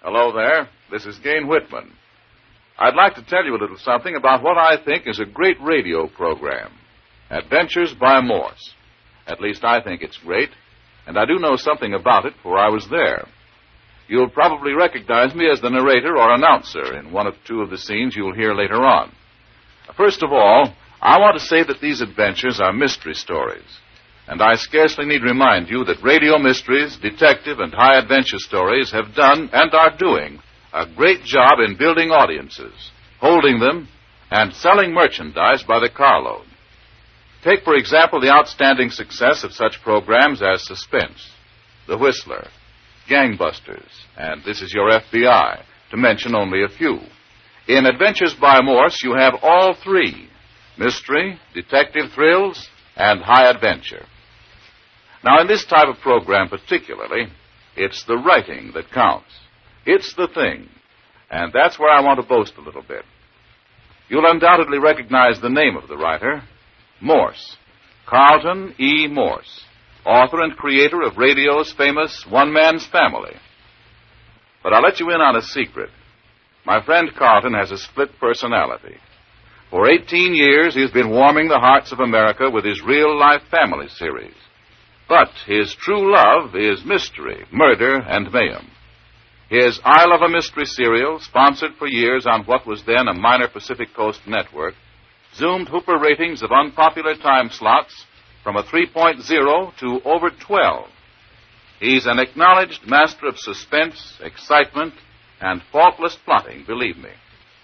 Hello there. This is Gain Whitman. I'd like to tell you a little something about what I think is a great radio program, Adventures by Morse. At least I think it's great, and I do know something about it, for I was there. You'll probably recognize me as the narrator or announcer in one of two of the scenes you'll hear later on. First of all, I want to say that these adventures are mystery stories. And I scarcely need remind you that radio mysteries, detective, and high adventure stories have done and are doing a great job in building audiences, holding them, and selling merchandise by the carload. Take, for example, the outstanding success of such programs as Suspense, The Whistler, Gangbusters, and This Is Your FBI, to mention only a few. In Adventures by Morse, you have all three: mystery, detective thrills, and high adventure. Now, in this type of program particularly, it's the writing that counts. It's the thing. And that's where I want to boast a little bit. You'll undoubtedly recognize the name of the writer, Morse, Carlton E. Morse, author and creator of radio's famous One Man's Family. But I'll let you in on a secret. My friend Carlton has a split personality. For 18 years, he's been warming the hearts of America with his real-life family series. But his true love is mystery, murder, and mayhem. His I Love a Mystery serial, sponsored for years on what was then a minor Pacific Coast network, zoomed Hooper ratings of unpopular time slots from a 3.0 to over 12. He's an acknowledged master of suspense, excitement, and faultless plotting, believe me.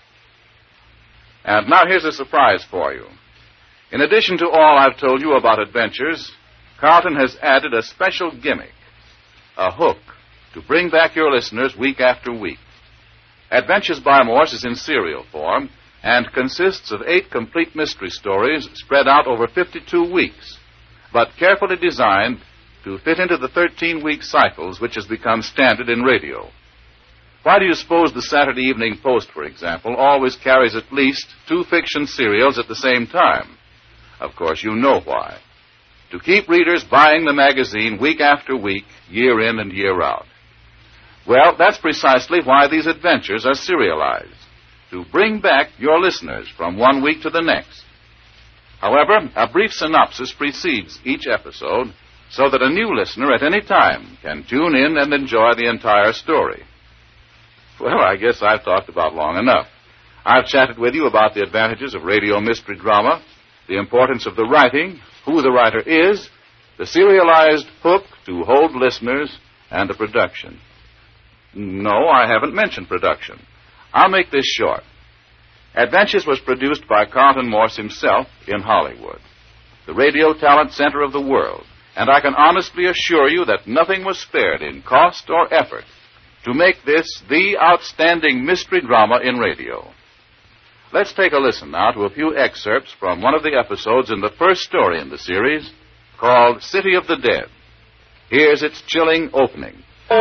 And now here's a surprise for you. In addition to all I've told you about adventures, Carlton has added a special gimmick, a hook, to bring back your listeners week after week. Adventures by Morse is in serial form and consists of 8 complete mystery stories spread out over 52 weeks, but carefully designed to fit into the 13-week cycles which has become standard in radio. Why do you suppose the Saturday Evening Post, for example, always carries at least 2 fiction serials at the same time? Of course, you know why. To keep readers buying the magazine week after week, year in and year out. Well, that's precisely why these adventures are serialized, to bring back your listeners from one week to the next. However, a brief synopsis precedes each episode so that a new listener at any time can tune in and enjoy the entire story. Well, I guess I've talked about long enough. I've chatted with you about the advantages of radio mystery drama, the importance of the writing, who the writer is, the serialized hook to hold listeners, and the production. No, I haven't mentioned production. I'll make this short. Adventures was produced by Carlton Morse himself in Hollywood, the radio talent center of the world, and I can honestly assure you that nothing was spared in cost or effort to make this the outstanding mystery drama in radio. Let's take a listen now to a few excerpts from one of the episodes in the first story in the series, called City of the Dead. Here's its chilling opening.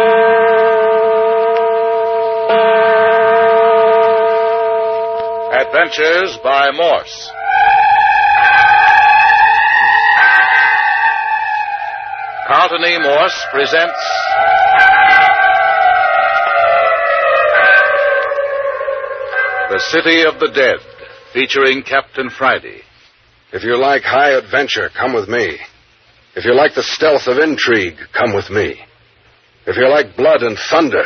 Adventures by Morse. Carlton E. Morse presents The City of the Dead, featuring Captain Friday. If you like high adventure, come with me. If you like the stealth of intrigue, come with me. If you like blood and thunder,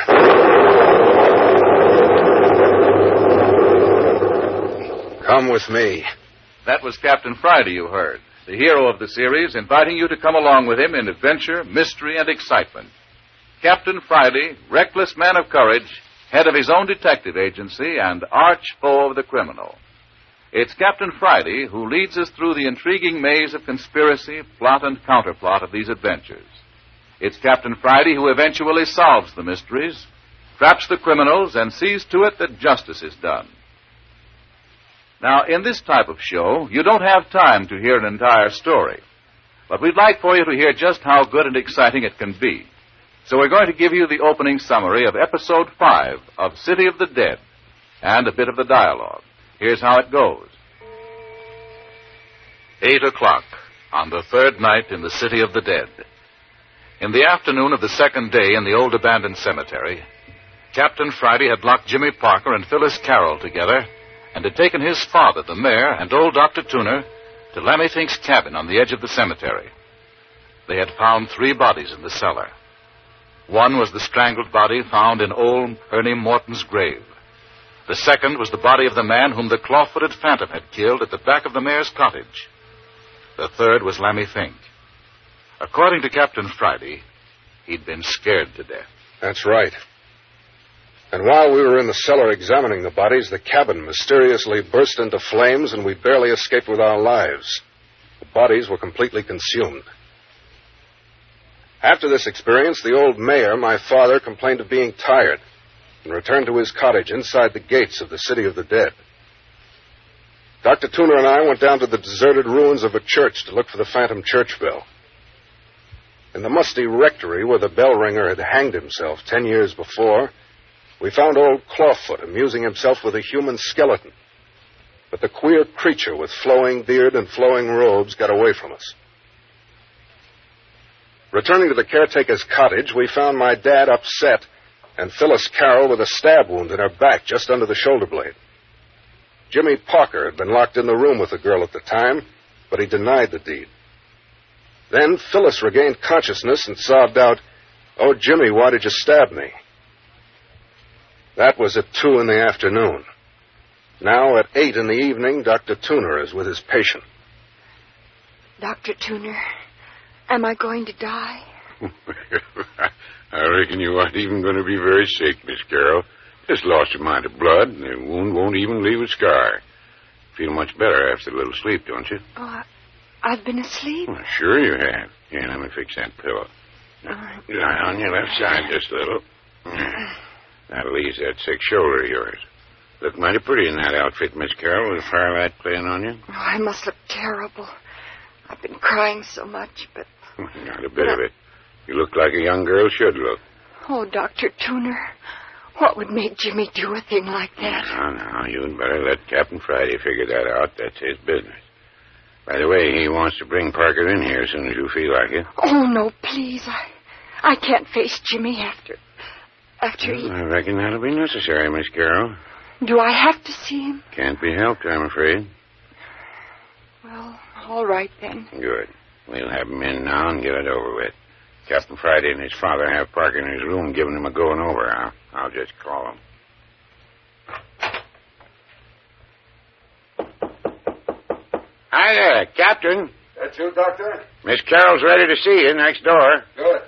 come with me. That was Captain Friday you heard, the hero of the series, inviting you to come along with him in adventure, mystery, and excitement. Captain Friday, reckless man of courage, head of his own detective agency and arch foe of the criminal. It's Captain Friday who leads us through the intriguing maze of conspiracy, plot, and counterplot of these adventures. It's Captain Friday who eventually solves the mysteries, traps the criminals, and sees to it that justice is done. Now, in this type of show, you don't have time to hear an entire story, but we'd like for you to hear just how good and exciting it can be. So we're going to give you the opening summary of Episode 5 of City of the Dead and a bit of the dialogue. Here's how it goes. 8 o'clock on the third night in the City of the Dead. In the afternoon of the second day in the old abandoned cemetery, Captain Friday had locked Jimmy Parker and Phyllis Carroll together and had taken his father, the mayor, and old Dr. Tuner to Lammy Fink's cabin on the edge of the cemetery. They had found 3 bodies in the cellar. One was the strangled body found in old Ernie Morton's grave. The second was the body of the man whom the claw-footed phantom had killed at the back of the mayor's cottage. The third was Lammy Fink. According to Captain Friday, he'd been scared to death. That's right. And while we were in the cellar examining the bodies, the cabin mysteriously burst into flames and we barely escaped with our lives. The bodies were completely consumed. After this experience, the old mayor, my father, complained of being tired and returned to his cottage inside the gates of the city of the dead. Dr. Tuner and I went down to the deserted ruins of a church to look for the phantom church bell. In the musty rectory where the bell ringer had hanged himself 10 years before, we found old Clawfoot amusing himself with a human skeleton. But the queer creature with flowing beard and flowing robes got away from us. Returning to the caretaker's cottage, we found my dad upset and Phyllis Carroll with a stab wound in her back just under the shoulder blade. Jimmy Parker had been locked in the room with the girl at the time, but he denied the deed. Then Phyllis regained consciousness and sobbed out, "Oh, Jimmy, why did you stab me?" That was at 2 in the afternoon. Now, at 8 in the evening, Dr. Tuner is with his patient. Dr. Tuner, am I going to die? I reckon you aren't even going to be very sick, Miss Carroll. Just lost a mite of blood, and the wound won't even leave a scar. Feel much better after a little sleep, don't you? Oh, I've been asleep? Well, sure you have. Here, let me fix that pillow. Lie on your left side just a little. That'll ease that sick shoulder of yours. Look mighty pretty in that outfit, Miss Carroll, with the firelight playing on you. Oh, I must look terrible. I've been crying so much, but... Not a bit of it. You look like a young girl should look. Oh, Dr. Tuner, what would make Jimmy do a thing like that? No, you'd better let Captain Friday figure that out. That's his business. By the way, he wants to bring Parker in here as soon as you feel like it. Oh, no, please. I can't face Jimmy after he... I reckon that'll be necessary, Miss Carroll. Do I have to see him? Can't be helped, I'm afraid. Well, all right then. Good. We'll have him in now and get it over with. Captain Friday and his father have Parker in his room giving him a going over. I'll just call him. Hi there, Captain. That's you, Doctor? Miss Carroll's ready to see you next door. Good.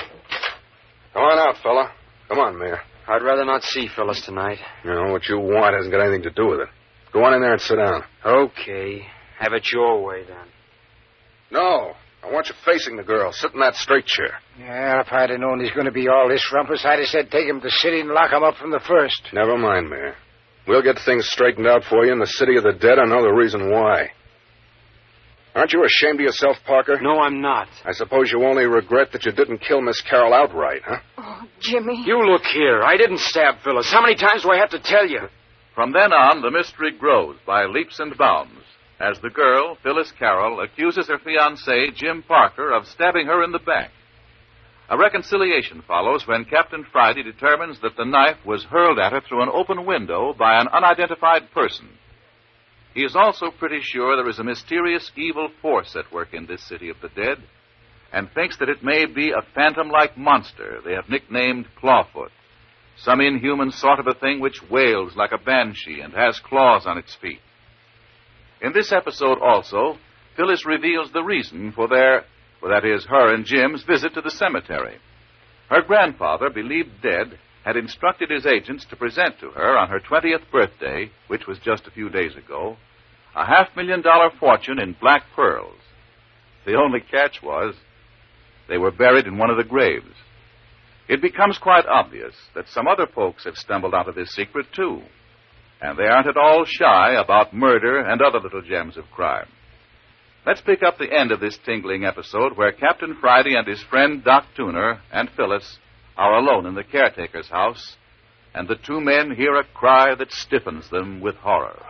Come on out, fella. Come on, Mayor. I'd rather not see Phyllis tonight. You know, what you want hasn't got anything to do with it. Go on in there and sit down. Okay. Have it your way, then. No. I want you facing the girl. Sit in that straight chair. Yeah, if I'd have known he's going to be all this rumpus, I'd have said take him to the city and lock him up from the first. Never mind, Mayor. We'll get things straightened out for you in the city of the dead. I know the reason why. Aren't you ashamed of yourself, Parker? No, I'm not. I suppose you only regret that you didn't kill Miss Carroll outright, huh? Oh, Jimmy. You look here. I didn't stab Phyllis. How many times do I have to tell you? From then on, the mystery grows by leaps and bounds as the girl, Phyllis Carroll, accuses her fiancé, Jim Parker, of stabbing her in the back. A reconciliation follows when Captain Friday determines that the knife was hurled at her through an open window by an unidentified person. He is also pretty sure there is a mysterious evil force at work in this city of the dead, and thinks that it may be a phantom-like monster they have nicknamed Clawfoot, some inhuman sort of a thing which wails like a banshee and has claws on its feet. In this episode also, Phyllis reveals the reason for her and Jim's visit to the cemetery. Her grandfather, believed dead, had instructed his agents to present to her on her 20th birthday, which was just a few days ago, a $500,000 fortune in black pearls. The only catch was they were buried in one of the graves. It becomes quite obvious that some other folks have stumbled onto this secret, too, and they aren't at all shy about murder and other little gems of crime. Let's pick up the end of this tingling episode where Captain Friday and his friend Doc Tuner and Phyllis are alone in the caretaker's house, and the two men hear a cry that stiffens them with horror.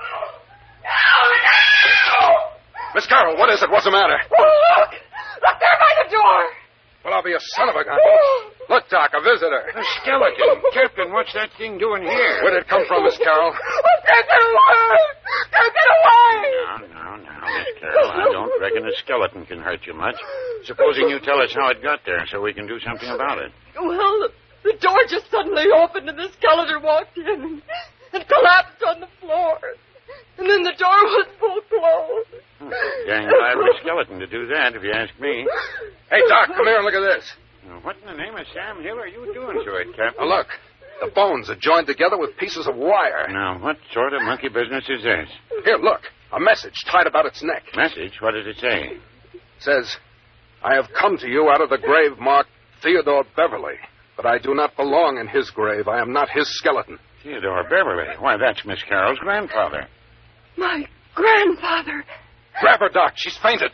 Miss Carroll, what is it? What's the matter? Oh, look! Look there by the door! Well, I'll be a son of a gun. Look, Doc, a visitor. A skeleton. Captain, what's that thing doing here? Where did it come from, Miss Carroll? Take it away! Take it away! Now, Miss Carroll, I don't reckon a skeleton can hurt you much. Supposing you tell us how it got there so we can do something about it. Well, the door just suddenly opened and the skeleton walked in and collapsed on the floor. And then the door was full closed. Dang lively skeleton to do that, if you ask me. Hey, Doc, come here and look at this. Now, what in the name of Sam Hill are you doing to it, Captain? Now, look. The bones are joined together with pieces of wire. Now, what sort of monkey business is this? Here, look. A message tied about its neck. Message? What does it say? It says, I have come to you out of the grave marked Theodore Beverly, but I do not belong in his grave. I am not his skeleton. Theodore Beverly? Why, that's Miss Carroll's grandfather. My grandfather. Grab her, Doc. She's fainted.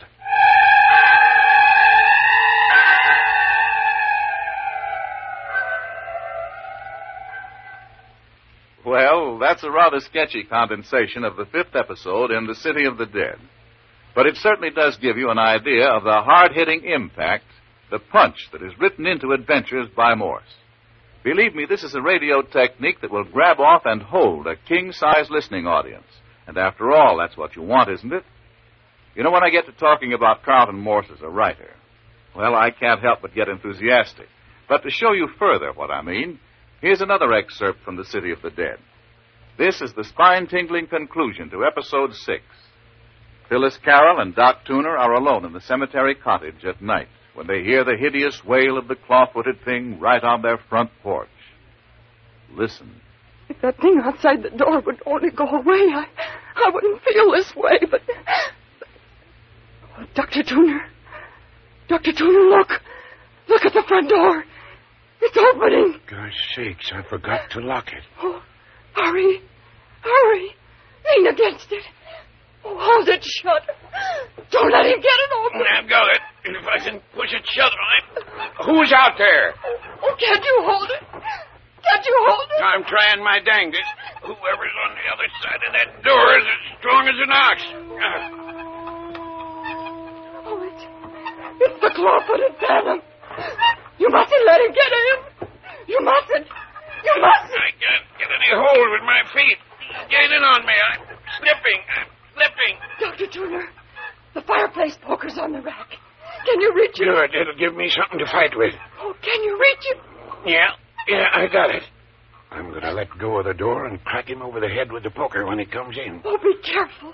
Well, that's a rather sketchy condensation of the 5th episode in The City of the Dead. But it certainly does give you an idea of the hard-hitting impact, the punch that is written into Adventures by Morse. Believe me, this is a radio technique that will grab off and hold a king-size listening audience. And after all, that's what you want, isn't it? You know, when I get to talking about Carlton Morse as a writer, well, I can't help but get enthusiastic. But to show you further what I mean, here's another excerpt from The City of the Dead. This is the spine-tingling conclusion to Episode 6. Phyllis Carroll and Doc Tooner are alone in the cemetery cottage at night when they hear the hideous wail of the claw-footed thing right on their front porch. Listen. If that thing outside the door would only go away, I wouldn't feel this way, but... Oh, Dr. Tooner. Dr. Tooner, look. Look at the front door. It's opening. Gosh sakes, I forgot to lock it. Oh, hurry. Hurry. Lean against it. Oh, hold it shut. Don't let him get it open. I've got it. And if I can push it shut, Who's out there? Oh, can't you hold it? Can't you hold it? I'm trying my dangest. Whoever's on the other side of that door is as strong as an ox. Oh, it's the claw-footed phantom. You mustn't let him get in. You mustn't. You mustn't. I can't get any hold with my feet. He's gaining on me. I'm slipping. Dr. Tooner, the fireplace poker's on the rack. Can you reach it? Good. It'll give me something to fight with. Oh, can you reach it? Yeah, I got it. I'm going to let go of the door and crack him over the head with the poker when he comes in. Oh, be careful.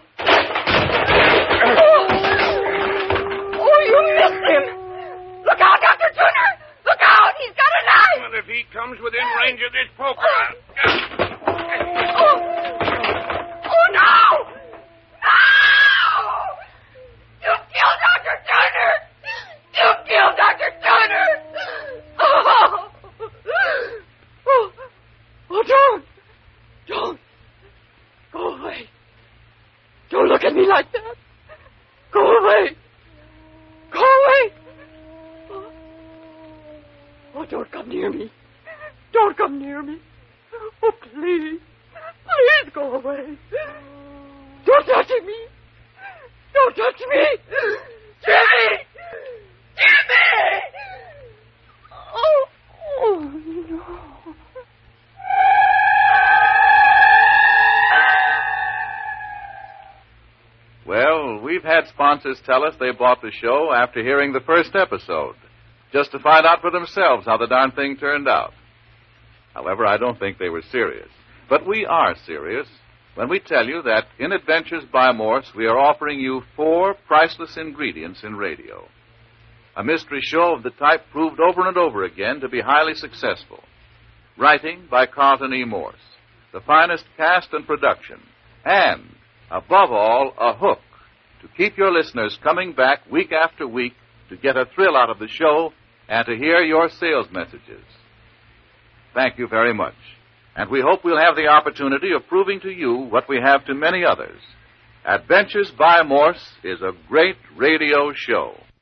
Oh, you missed him. Look out, Dr. Tooner. Look out. He's got a knife. Well, if he comes within range of this poker, Oh, no. No! You killed Dr. Turner! You killed Dr. Turner! Oh! Oh, don't! Go away. Don't look at me like that. Go away. Go away. Oh, don't come near me. Don't come near me. Oh, please. Please go away. Don't touch me. Don't touch me. Jimmy! Jimmy! Oh, no. Well, we've had sponsors tell us they bought the show after hearing the first episode, just to find out for themselves how the darn thing turned out. However, I don't think they were serious. But we are serious when we tell you that in Adventures by Morse, we are offering you 4 priceless ingredients in radio. A mystery show of the type proved over and over again to be highly successful. Writing by Carlton E. Morse, the finest cast and production, and, above all, a hook to keep your listeners coming back week after week to get a thrill out of the show and to hear your sales messages. Thank you very much. And we hope we'll have the opportunity of proving to you what we have to many others. Adventures by Morse is a great radio show.